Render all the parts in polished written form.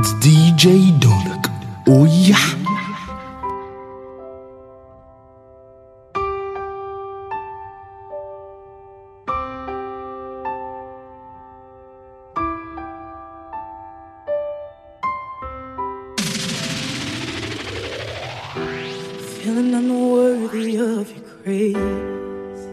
DJ Donak. Oh yeah. Feeling unworthy of your grace,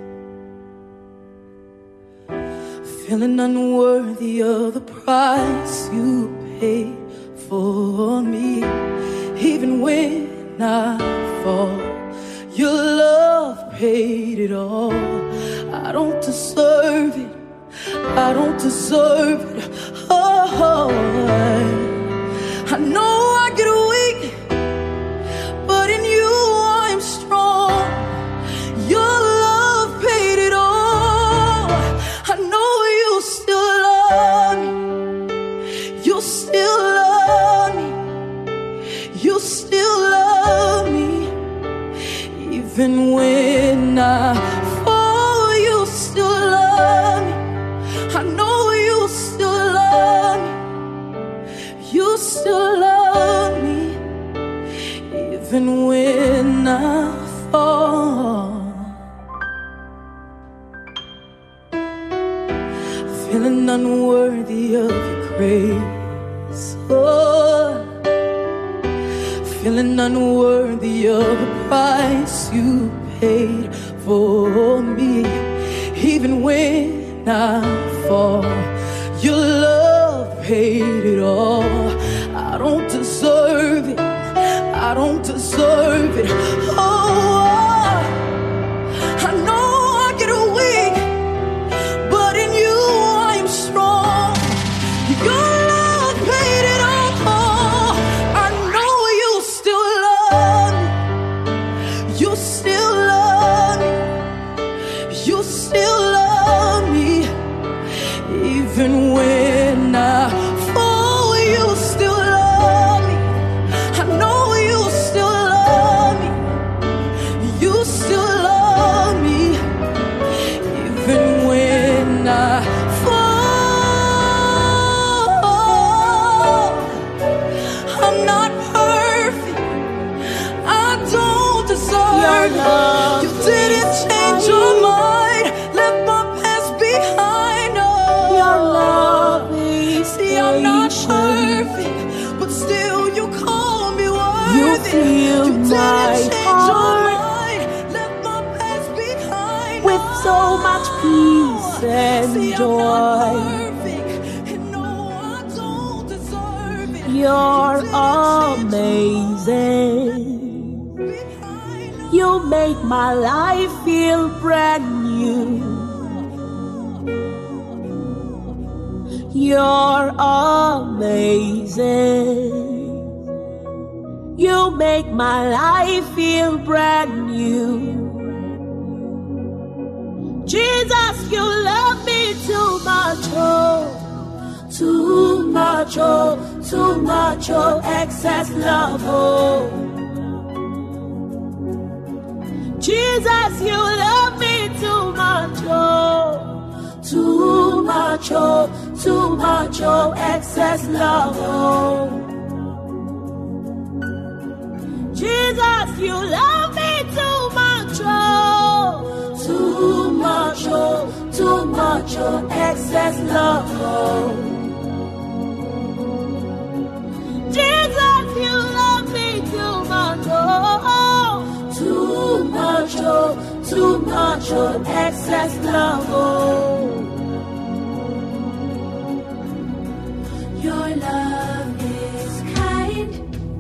feeling unworthy of the price you paid for me. Even when I fall, your love paid it all. I don't deserve it, I don't deserve it. Oh, I know I get weak, but in you I'm strong. Your love paid it all. I know you still love me. You still love me. You still love me. Even when I fall, you still love me. I know you still love me. You still love me. Even when I fall, feeling unworthy of your grace, oh, feeling unworthy of the price you paid for me. Even when I fall, your love paid it all. I don't deserve it, I don't deserve it. Oh, I know I get weak, but in you I am strong. Your love paid it all. I know you still love me. You still love me. You still love me. Even when I fall, you still love me. I know you still love me. You still love me. Even when I fall, I'm not perfect. I don't deserve your love. You didn't change your mind. Left my past behind. Oh, your love is see, I'm not perfect, but still you call me worthy. You feel you my heart left my past behind with so much peace and see, joy. I'm not perfect, and no, I don't deserve it. You're amazing. You make my life feel brand new. You're amazing. You make my life feel brand new. Jesus, you love me too much, oh, too much, oh, too much, oh, excess love, oh. Jesus, you love me too much, oh, too much, oh, too much, oh, excess love, oh. Jesus, you love me too much, oh, too much, oh, too much, oh, excess love, oh. Jesus, you love me too much, oh, too much, oh, too much, oh, excess love, oh. Your love is kind.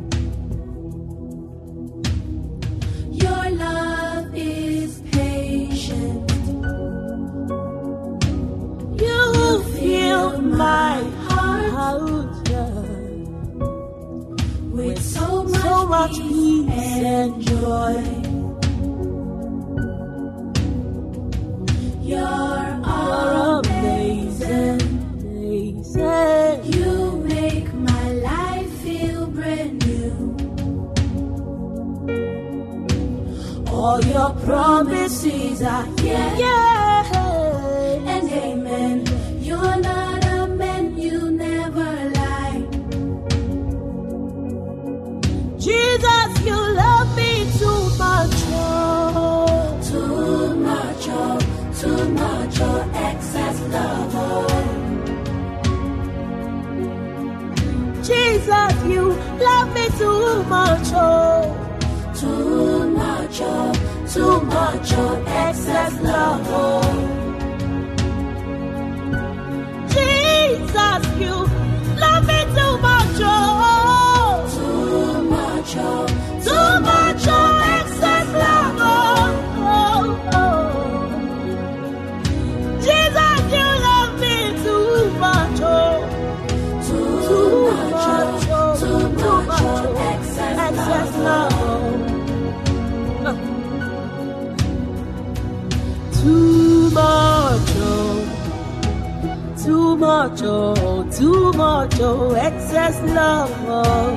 Your love is patient. You fill my heart with so much peace and joy. You're amazing. You make my life feel brand new. All your promises are yeah, and amen. You're not a man, you never lie. much, oh, excess love, oh. Jesus, you love me too much, oh. Too much, oh, excess love, oh. Jesus, you love me too much, oh. Too much, oh, excess love, oh. Jesus, you love me too much, oh. Too much, oh, excess love, oh. Too much, oh, excess love, oh.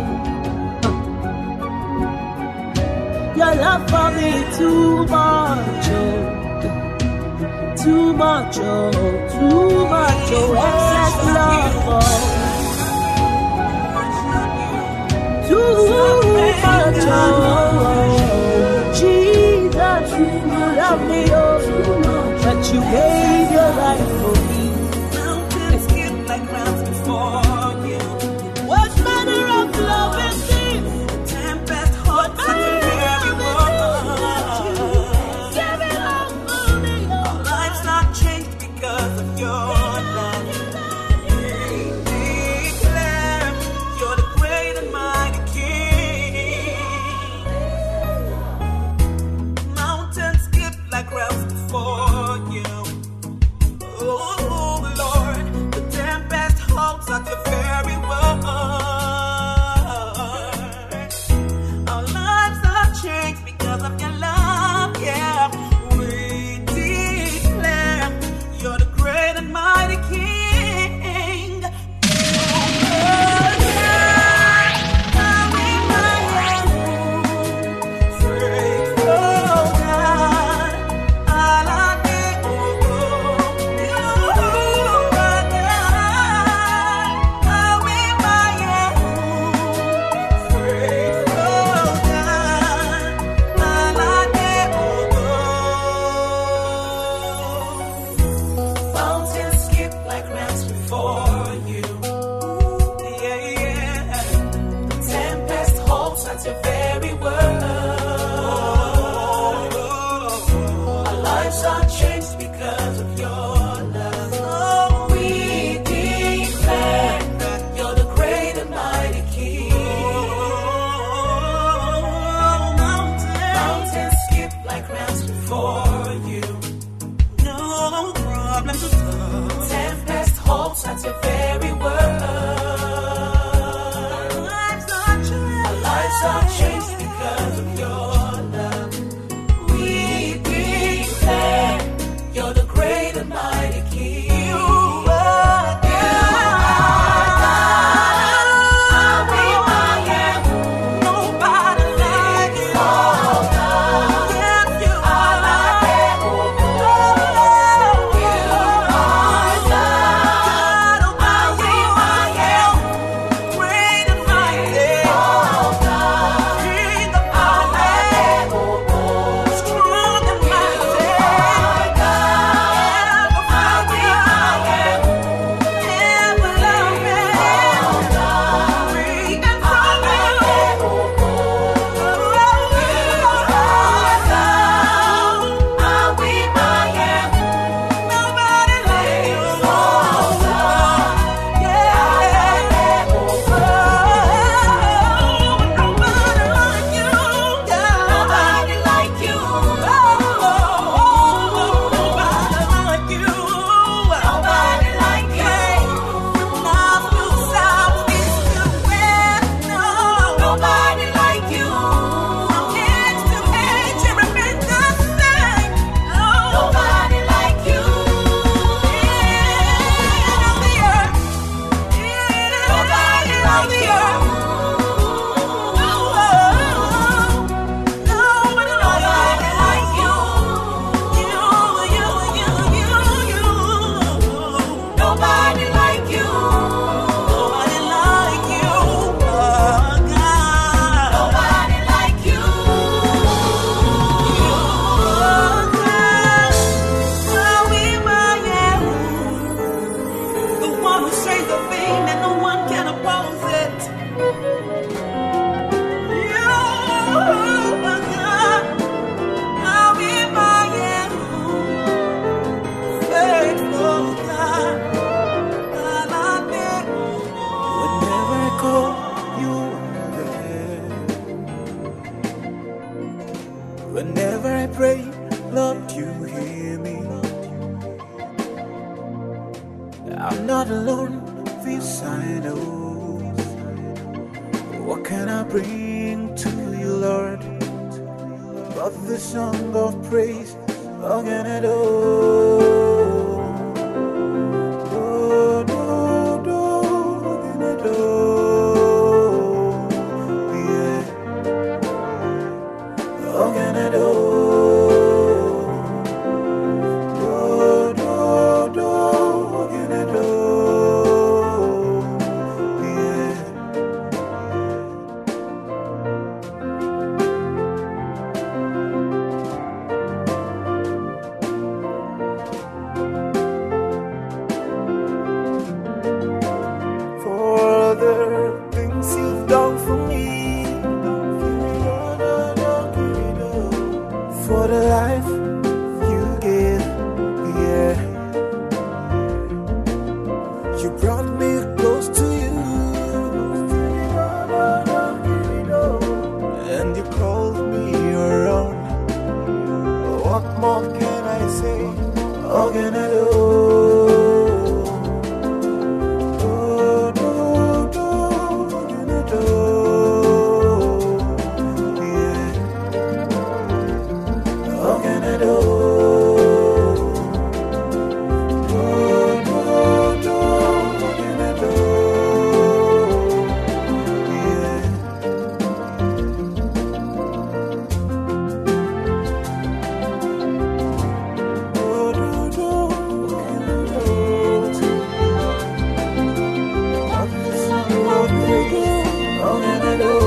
Your love for me too much, oh. Too much, oh, excess love, oh. Too much, oh. Jesus, you love me, oh. But you gave your life for me. Mountains skip like grounds before you. What manner of love is this? The tempest holds such a very word. Give it all for me, oh. Our lives not changed because of your love. We declare you're the great and mighty King. Mountains skip like grounds before you. Oh Lord, the tempest holds at your very word. Our lives are changed because of your love, yeah. We declare you're the great and mighty King. Fountains skip like rams before you. Yeah, yeah. The tempest halts at your very word. Our lives are changed because of your love. We declare that you're the great and mighty King. Mountains skip like rams before you. No problem to solve. Tempest halts at your very word. Our lives are changed because of your love. We declare you're the great and mighty King. You are God. Nobody like you. Yes, you are. Strong and mighty. I'm not alone, this I know. What can I bring to you, Lord, but the song of praise? What can I do? What can I do? Yeah. What can I do? What can I do? For the life you give, yeah. You brought me close to you, and you called me your own. What more can I say? What can I do? What can I do? What can I do? What can I do? Yeah. What can I do? What can I do?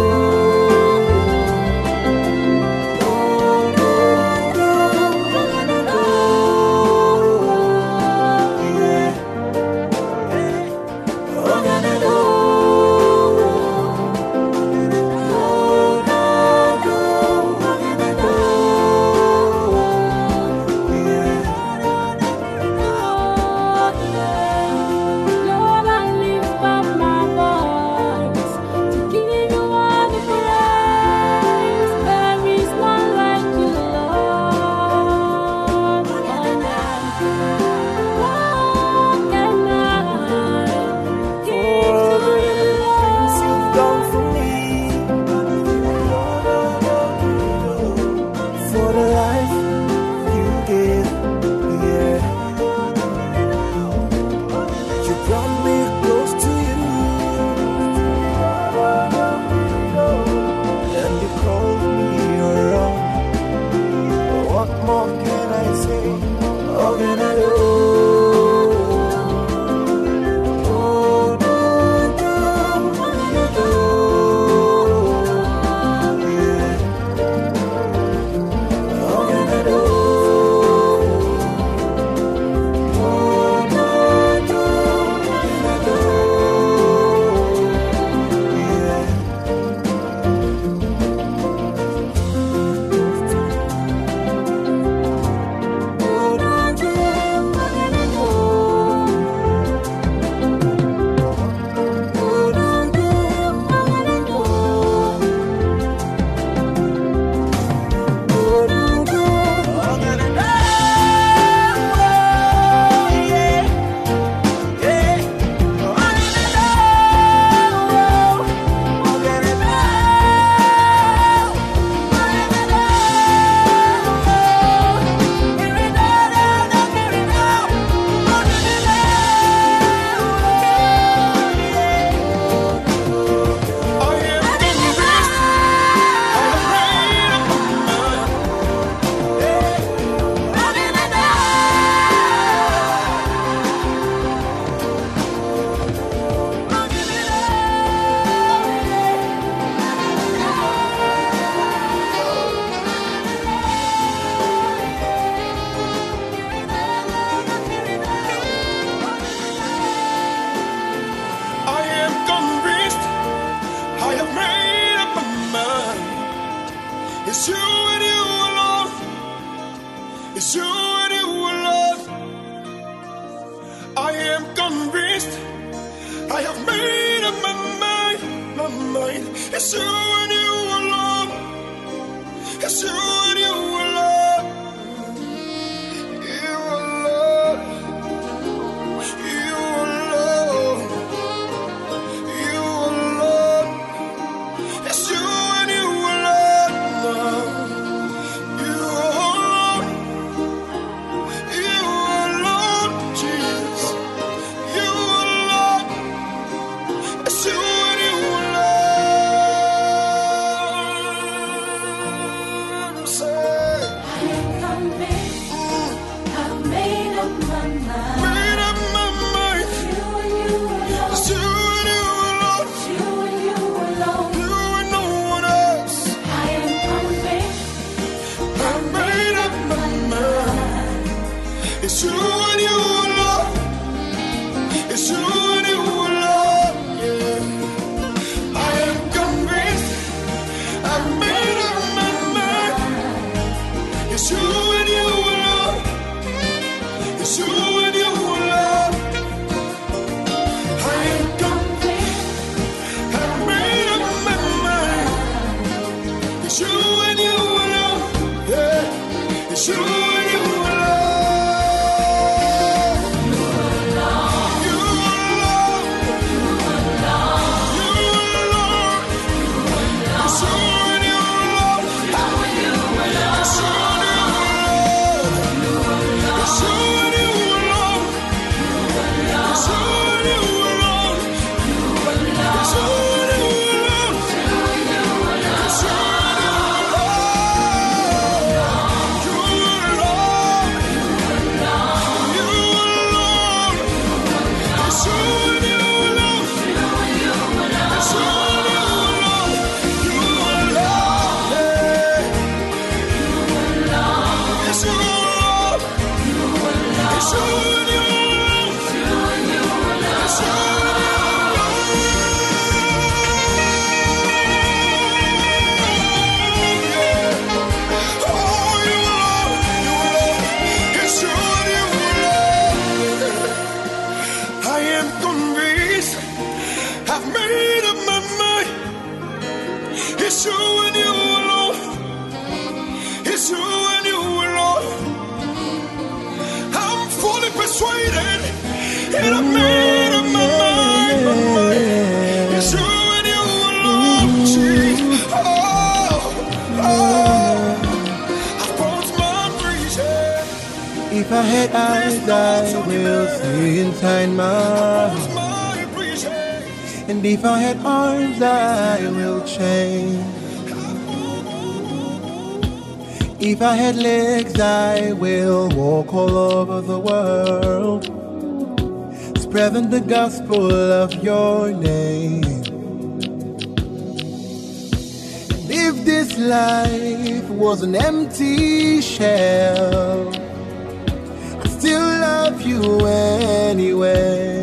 It's you and you alone. It's you and you alone. I am convinced. I have made up my mind. It's you and you alone. It's you and you alone. You alone. You alone. It's you and you alone. You alone. You alone. It's you and you alone. It's you and you alone. It's you and you alone. It's you and you alone. It's you and you alone. It's you and you alone. It's you and you alone. It's you and you alone. It's you and you alone. I'm fully persuaded and I made up my mind. It's you and you alone. Jesus. I've crossed my bridges. If I had eyes, I will see inside my heart. And if I had arms, I will change. If I had legs, I will walk all over the world, spreading the gospel of your name. And if this life was an empty shell, I'd still love you anyway.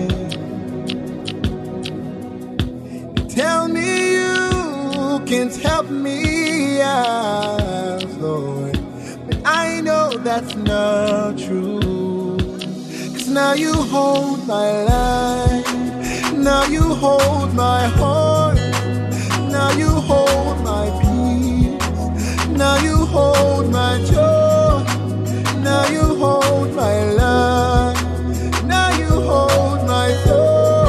Tell me you can't help me out, Lord, but I know that's not true. 'Cause now you hold my life, now you hold my heart, now you hold my peace, now you hold my joy, now you hold my love, now you hold my soul.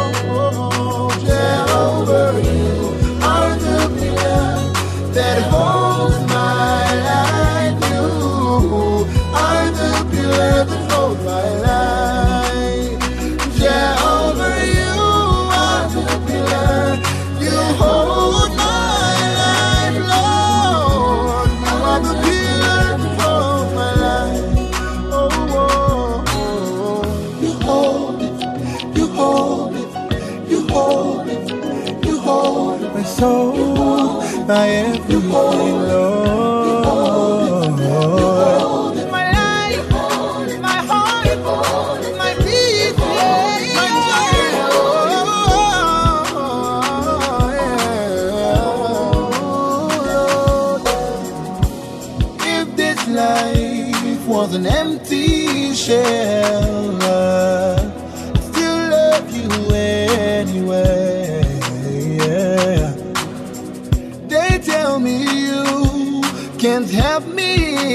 You are the pillar that holds my life. You are the pillar that holds my life. Jehovah, you are the pillar. You hold my life, Lord. You are the pillar that holds my life. Oh, oh, oh. You hold it. You hold it. You hold it. My soul, my everything, Lord. My life, my heart, my peace, my joy. If this life was an empty shell, I'd still love you anyway. Tell me you can't help me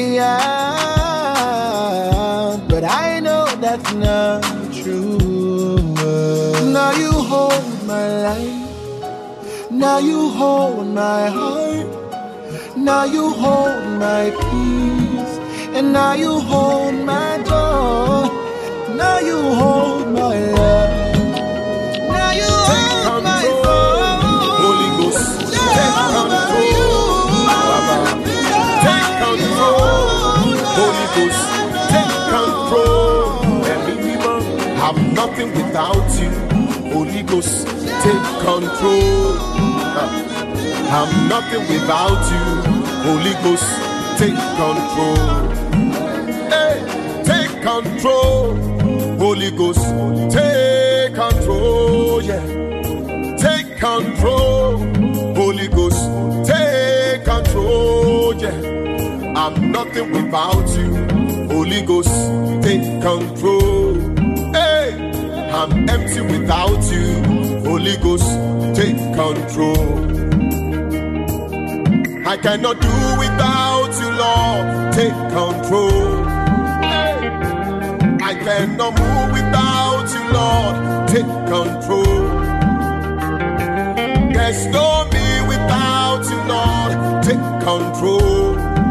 out, but I know that's not true. Now you hold my life, now you hold my heart, now you hold my peace, and now you hold my joy, now you hold my love, now you hold my soul. Holy Ghost, take control. Take control. Holy Ghost, take control. I'm nothing without you. Holy Ghost, take control. I'm nothing without you. Holy Ghost, take control. Hey, take control. Holy Ghost, take control. Yeah, take control. Holy Ghost, take control. Yeah, I'm nothing without you. Holy Ghost, take control. Hey, I'm empty without you. Holy Ghost, take control. I cannot do without you, Lord, take control. I cannot move without you, Lord, take control. There's no me without you, Lord, take control.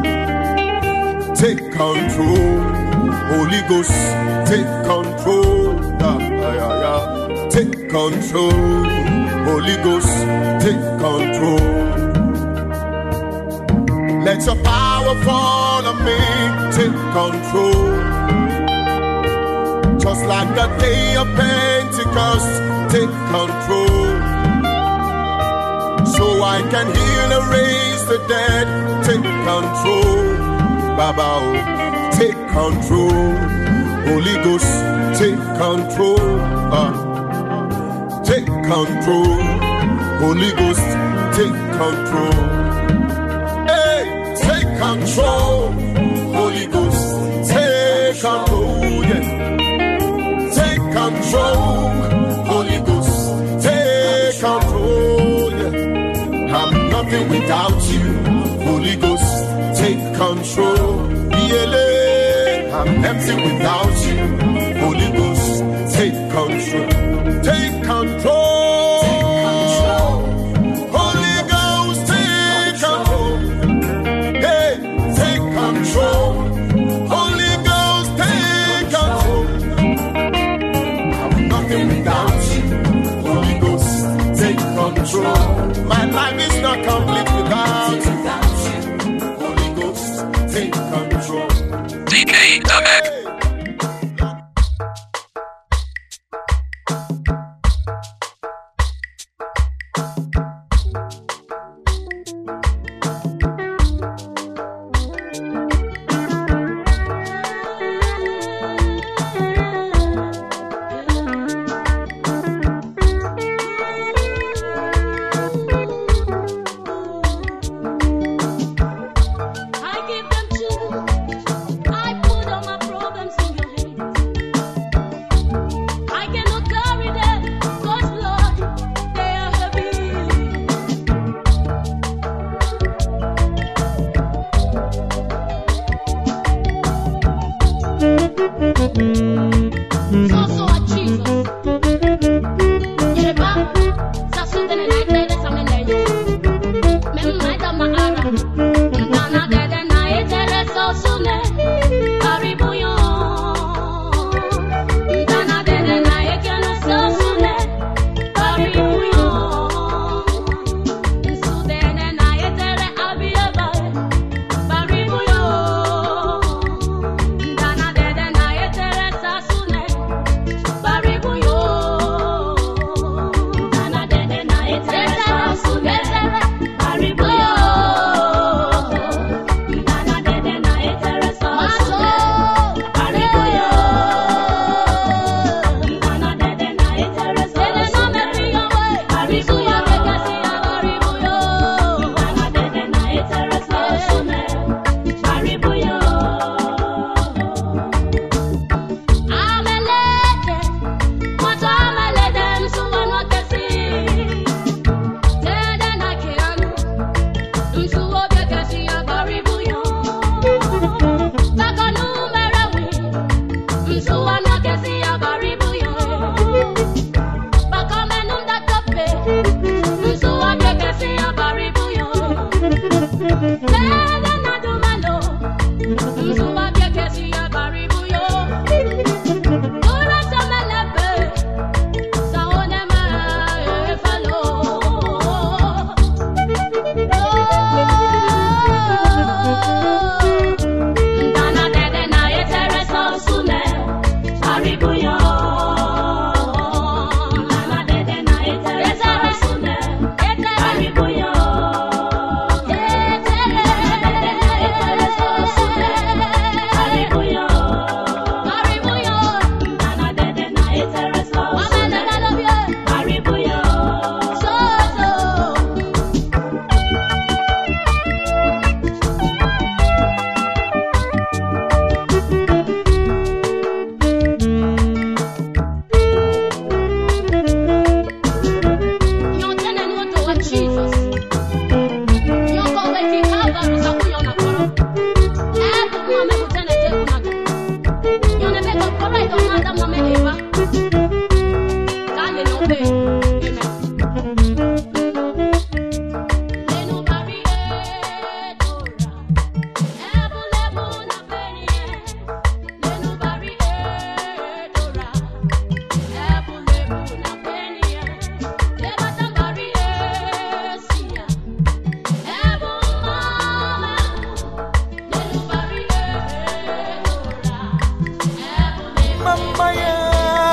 Take control. Holy Ghost, take control. Take control. Holy Ghost, take control. Let your power fall on me, take control. Just like the day of Pentecost, take control. So I can heal and raise the dead, take control. Baba, take control. Holy Ghost, take control. Take control. Holy Ghost, take control. Hey, take control. Holy Ghost, take control. Yeah. Take control. Holy Ghost, take control. Yeah. I'm nothing without you. Holy Ghost, take control. I'm empty without you. Holy Ghost, take control. Take control. Holy Ghost, take control. Hey, take control. Holy Ghost, take control. I'm nothing without you. Holy Ghost, take control. My life is not complete without you. Holy Ghost, take control. DK Donek.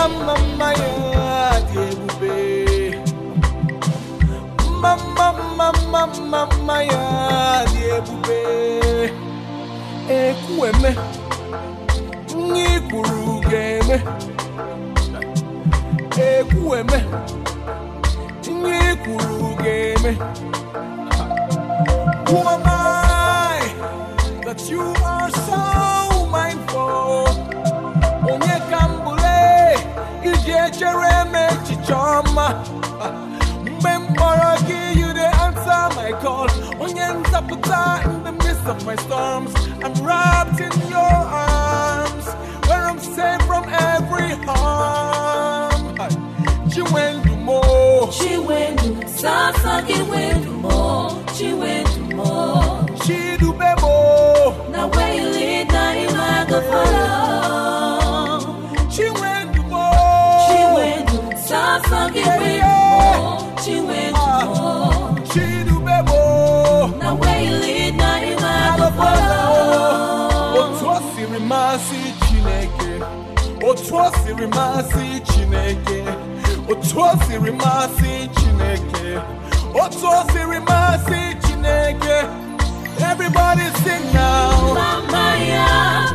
mama ya diebube. Mama ya diebube. Ekweme, Nikurugeme. Ekweme, Nikurugeme. Who am I that you are so mindful? Onye kambule, ije chereme chichoma. Mbembaragi, you the answer my call. Onye nzaputa in the midst of my storms. I'm wrapped in your arms, where I'm safe from every harm. Chiwendumo, Sasagi Wendumo, Chiwendumo. Chidubemo. Now where you lead, now you like a follow. Chiwendumo, Sasagi Wendumo, Chiwendumo. Chidubemo. Now where you lead, now you like a follow. Otwasiri masi Chineke, Otwasiri masi Chineke, Otwasiri masi Chineke, Otwasiri masi Chineke. Everybody sing now. Mama ya,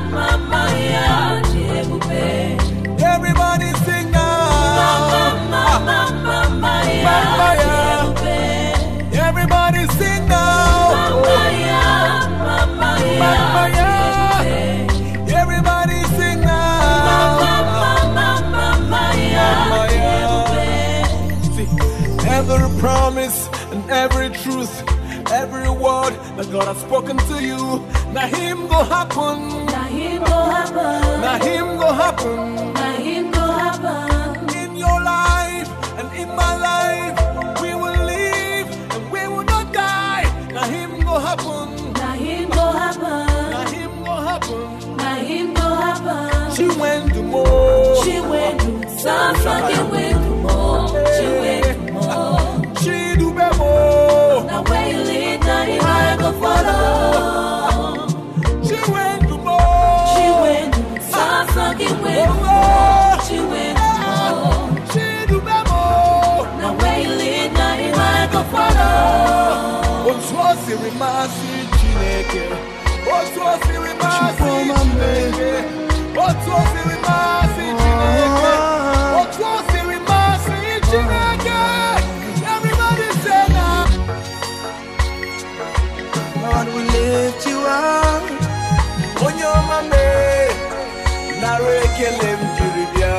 diebube. Everybody sing now. Mama ya, diebube. Everybody sing now. Mama ya, diebube. Everybody sing now. Mama ya, diebube. See, every promise and every truth, every word that God has spoken to you, now Him go happen. Now Him go happen. Now Him go happen. Now Him go happen. In your life and in my life, we will live and we will not die. Now Him go happen. Now Him go happen. Now Him go happen. Now Him go happen. She went to more. She went to Sasagi Wendumo. She went to more. She do be more. Now where you lead, now you like a follow. She went to more. She went to Sasagi Wendumo. She went to more. She do be more. Now where you lead, now you like a follow. Otwasiri masi Chineke, Otwasiri masi Chineke, Otwasiri masi Chineke, Otwasiri masi Chineke. Everybody say now. Lord, we lift you up. On your mame, narekelem jiribia.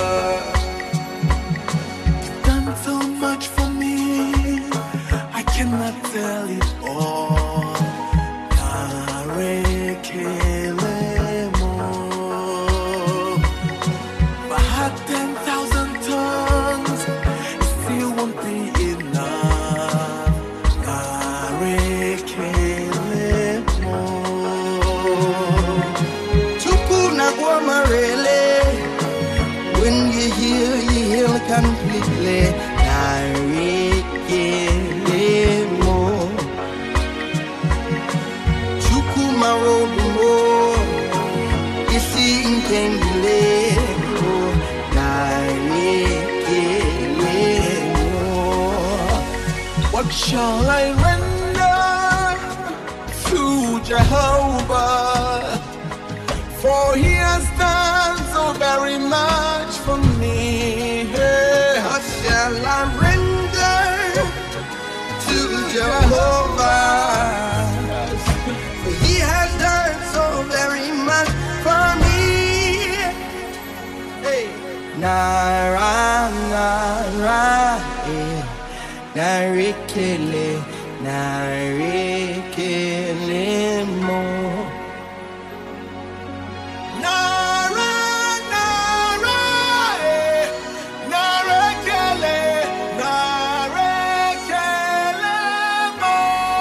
You've done so much for me, I cannot tell it all. Narekelemo. If I had 10,000 tongues, it still won't be enough. Narekelemo. Tukuna Guamarele. When you heal completely. Narekelemo. Chukuma Robumo. Isi Inkendilemo. Narekelemo. What shall I render to Jehovah? For He has done so very much for me. What shall I render to Jehovah? For He has done so very much for me. Hey. Nara, nara, eh. Narikele, narikele mo. Nara, nara, narekele, narekele mo.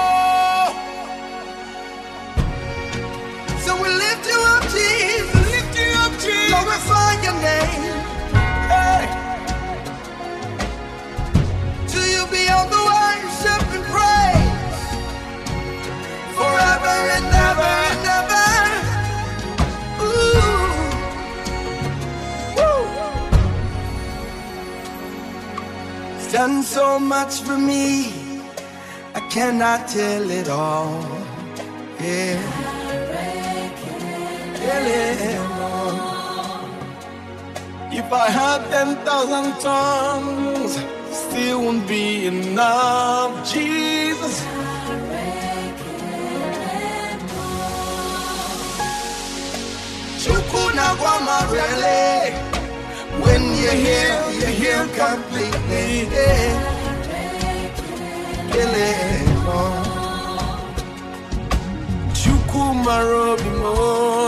So we lift you up, Jesus. Lift you up, Jesus. Glorify your name. Hey. To you be all the worship and praise. done so much for me, I cannot tell it all. Yeah, tell it all. If I had 10,000 tongues, still won't be enough, Jesus. Chukuna Guamarele. When you're here completely. Chukuma Robimo.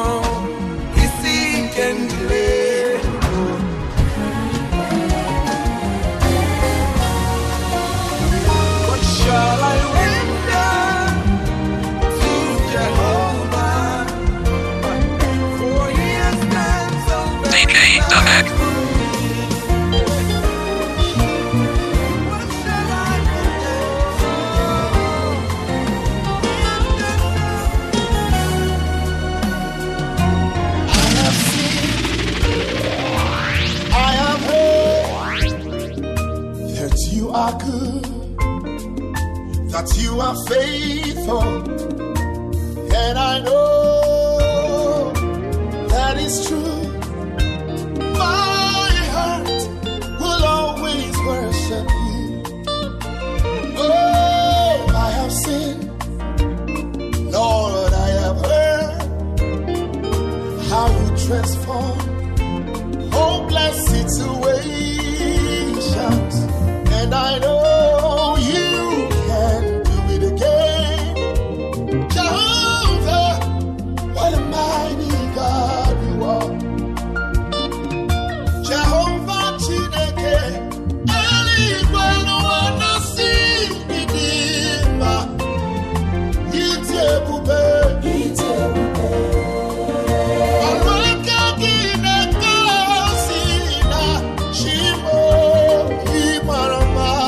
Isi Kendile. What shall I render to Jehovah? For he has done so DK Damek. You are good, that you are faithful, and I know that is true. My heart will always worship you. Oh, I have sinned, Lord, I have heard how you transform hopeless situations. And I know you can do it again. Jehovah, what a mighty God you are. Jehovah Chineke, anyone wanna see me dimba. Itebube. Alwaka gineka sina shimo imara.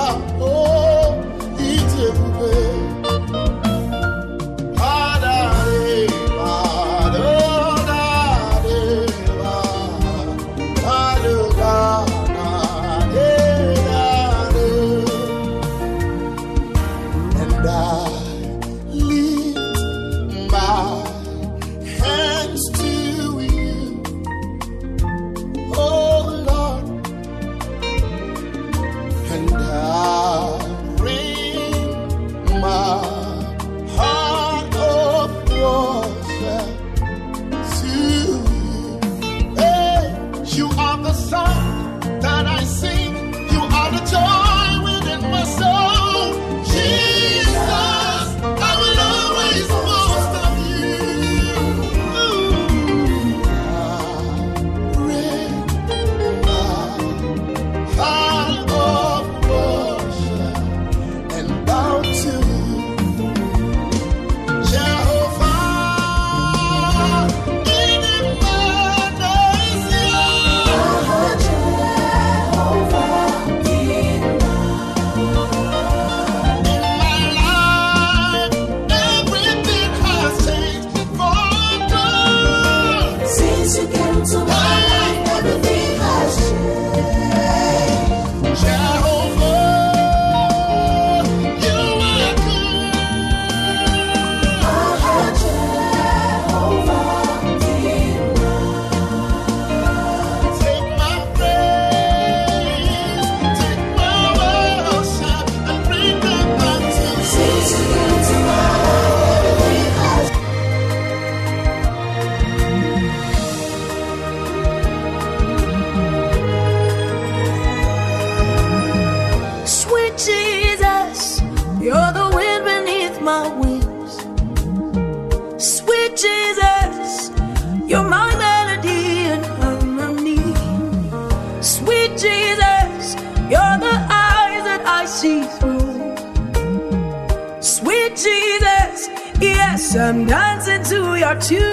I'm dancing to your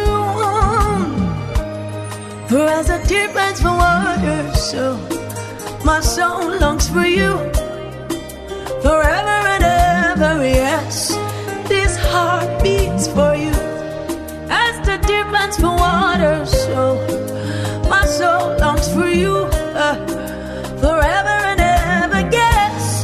tune. For as a deer pants for water, so my soul longs for you. Forever and ever, yes, this heart beats for you. As the deer pants for water, so my soul longs for you. Forever and ever, yes,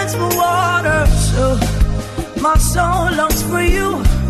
thirsts for water, so my soul longs for you.